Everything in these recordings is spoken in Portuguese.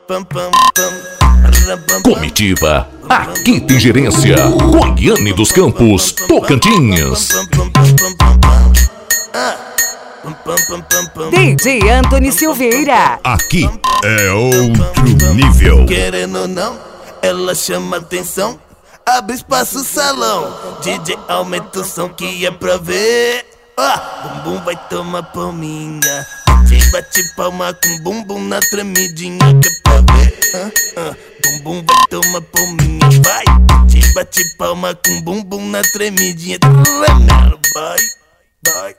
Comitiva, aqui tem gerência. Goiânia dos Campos, Tocantins. DJ Antony Silveira. Aqui é outro nível. Querendo ou não, ela chama atenção. Abre espaço, salão. DJ aumenta o som que é pra ver. Bumbum vai tomar palminha. DJ bate palma com bumbum na tremidinha que é pra ver. Bumbum vai tomar palminha. Vai, DJ bate palma com bumbum na tremidinha. Vai, vai.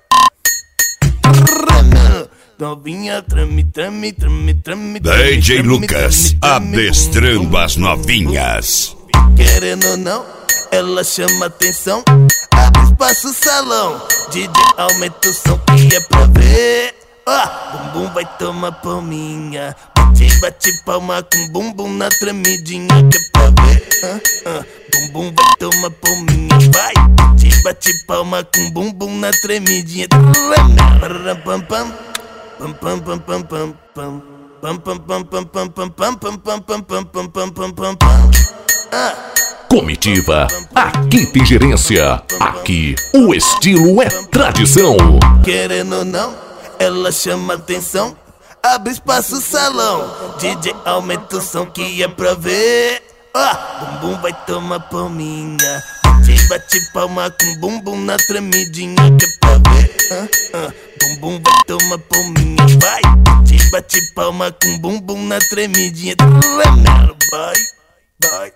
Novinha, treme, treme, treme, treme. DJ Lucas, adestrando as novinhas. Querendo ou não, ela chama atenção. Abre espaço, salão. DJ aumenta o som que é pra ver. Bumbum vai tomar palminha. DJ bate palma com bumbum na tremidinha que é pra ver. Bumbum vai tomar palminha. Vai, DJ bate palma com bumbum na tremidinha. Pam pam. Pam pam pam pam pam pam. Pam pam pam pam pam pam pam pam pam pam pam pam pam pam pam. Comitiva, aqui tem gerência. Aqui o estilo é tradição. Querendo ou não, ela chama atenção. Abre espaço, salão. DJ aumenta o som que é pra ver. Bumbum vai tomar palminha. DJ bate palma com bumbum na tremidinha que é pra ver. Bumbum vai tomar palminha. Vai, DJ bate palma com bumbum na tremidinha. Vai, vai.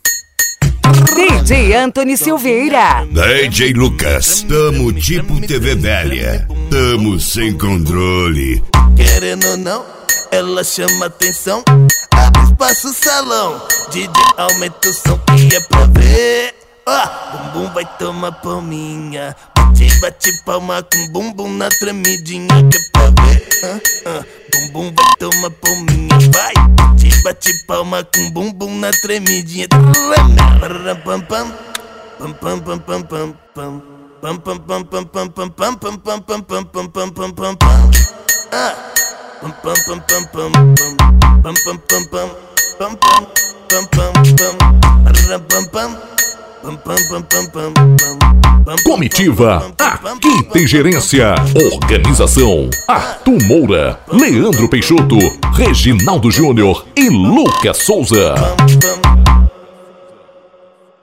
DJ Antony Silveira. DJ Lucas, tamo tipo TV velha. Tamo sem controle. Querendo ou não, ela chama atenção. Abre espaço, salão. DJ aumenta o som que é pra ver. Bumbum vai tomar palminha. DJ bate palma com bumbum na tremidinha que é pra ver. Bumbum vai tomar palminha. Vai, DJ bate palma com bumbum na tremidinha. Pam pam. Pam pam pam pam pam pam. Pam pam pam pam pam pam pam pam pam pam pam pam pam pam pam pam. Pam pam pam pam pam pam. Pam pam pam pam. Pam pam pam pam pam. Pam pam. Comitiva, aqui tem gerência. Organização: Arthur Moura, Leandro Peixoto, Reginaldo Júnior e Lucas Souza.